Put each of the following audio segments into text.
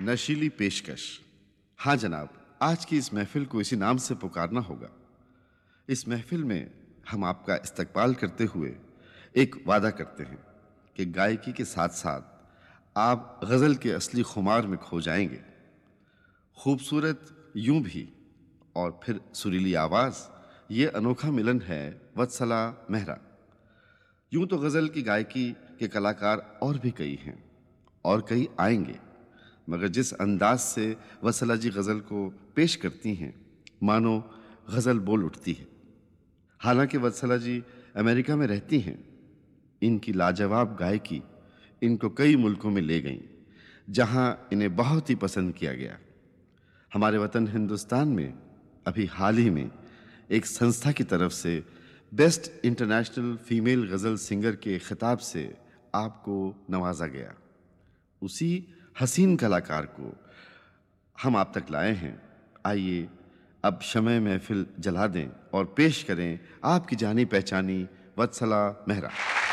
नशीली पेशकश। हाँ जनाब, आज की इस महफिल को इसी नाम से पुकारना होगा। इस महफिल में हम आपका इस्तकबाल करते हुए एक वादा करते हैं कि गायकी के साथ साथ आप गज़ल के असली खुमार में खो जाएंगे। खूबसूरत यूं भी और फिर सुरीली आवाज़, ये अनोखा मिलन है वत्सला मेहरा। यूं तो गज़ल की गायकी के कलाकार और भी कई हैं और कई आएंगे, मगर जिस अंदाज से वत्सला जी गज़ल को पेश करती हैं, मानो गज़ल बोल उठती है। हालांकि वत्सला जी अमेरिका में रहती हैं, इनकी लाजवाब गायकी इनको कई मुल्कों में ले गई, जहां इन्हें बहुत ही पसंद किया गया। हमारे वतन हिंदुस्तान में अभी हाल ही में एक संस्था की तरफ से बेस्ट इंटरनेशनल फीमेल गज़ल सिंगर के खिताब से आपको नवाजा गया। उसी हसीन कलाकार को हम आप तक लाए हैं। आइए अब शम्ए महफिल जला दें और पेश करें आपकी जानी पहचानी वत्सला मेहरा।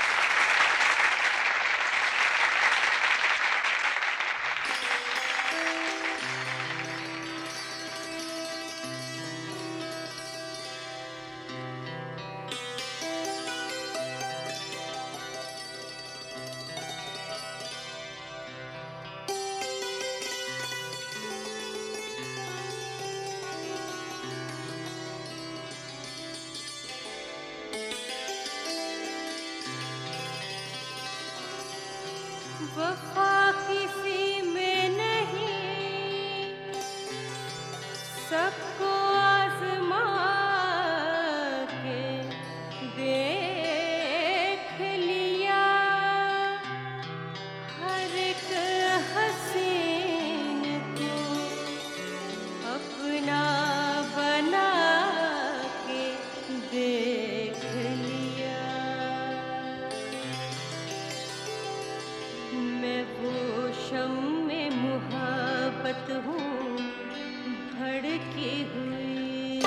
वफा किसी में नहीं, सबको आज़मा के देख लिया। हर एक हसीन को अपना बना के देख लिया। मैं वो शम्मे मुहब्बत हूँ भड़की हुई।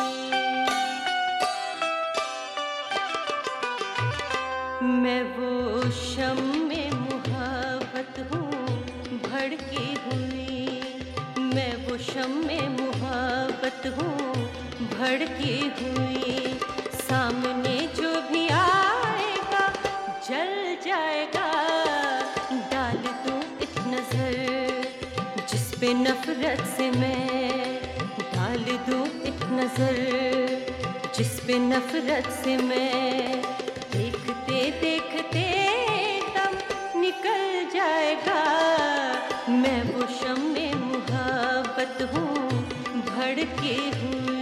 मैं वो शम्मे मुहब्बत हूँ भड़की हुई। मैं वो शम्मे मुहब्बत हूँ भड़की हुई। सामने जो भी आएगा जल जाएगा। डाल दूं एक नजर जिस पे नफरत से मैं, डाल दूं एक नजर जिस पे नफरत से मैं। देखते देखते दम निकल जाएगा। मैं वो शम्मे मुहब्बत हूँ भड़की हुई।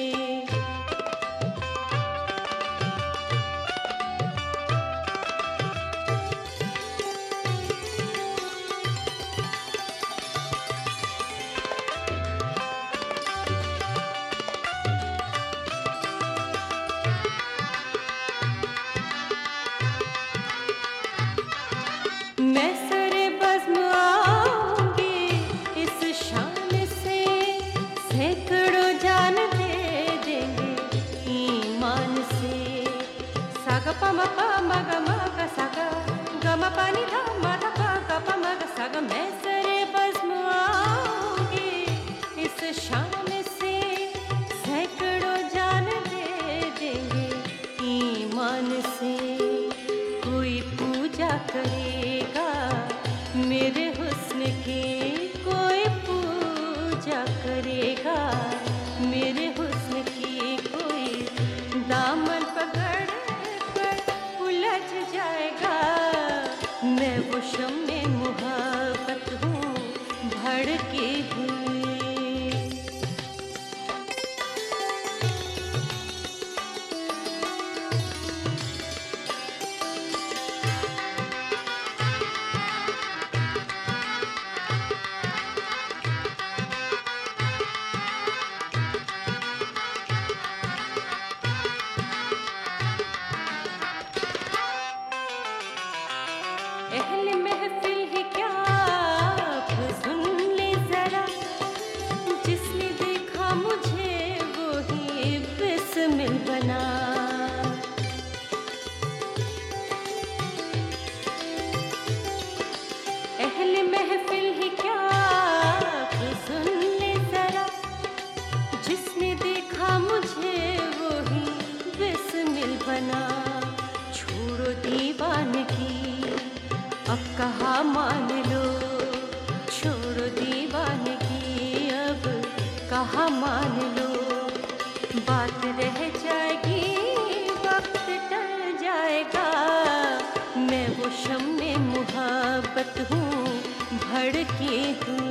मैं सरे बज़्म आऊंगी इस शान से, सैकड़ों जान दे देंगे ईमान से। सागा पमा पा मगा मगा सागा गमा पानी धा माधा पा गा पा मगा सागा। मैं सरे बज़्म आऊंगी इस शान से, सैकड़ों जान दे देंगे ईमान से। कोई पूजा करेगा मेरे हुस्न की, कोई पूजा करेगा मेरे हुस्न की। कोई दामन पकड़ कर उलझ जाएगा। मैं वो शम्मे मुहब्बत हूँ भड़की हुई। अहले महफिल ही क्या आप सुन ले जरा, जिसने देखा मुझे वो ही बिस्मिल बना। अहले महफिल ही क्या अब कहाँ मान लो, छोड़ो दीवानगी, अब कहाँ मान लो। बात रह जाएगी, वक्त टल जाएगा, मैं वो शम्मे मुहब्बत हूँ भड़की हुई।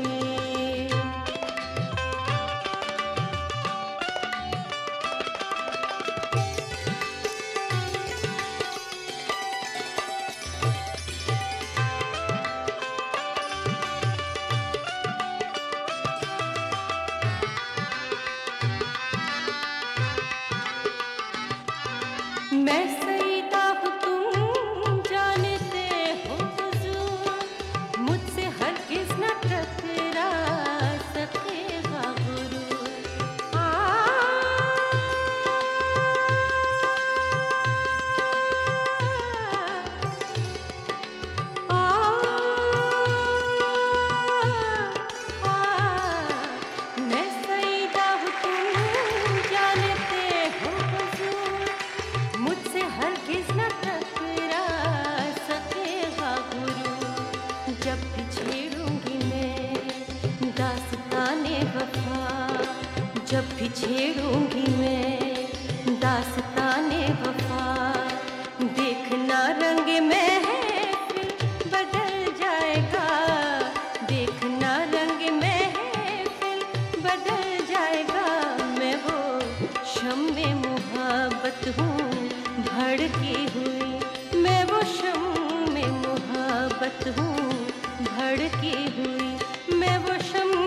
मैं सईदा हूँ तुम जानते हो हुजूर, मुझसे हरगिज़ न टकरा सकेगा गुरूर। आ, मैं सईदा हूँ तुम जानते हो हुजूर, मुझसे हरगिज़ न टकरा सकेगा गुरूर। जब भी छेड़ूंगी मैं दास्ताने वफा, जब भी छेड़ूंगी मैं दास्ताने वफा, देखना रंग महफिल बदल जाएगा, देखना रंग महफिल बदल जाएगा। मैं वो शम्मे मुहब्बत हूँ भड़की हुई, मैं वो शम्मे मुहब्बत हूँ भड़की हुई, मैं वो शम्मे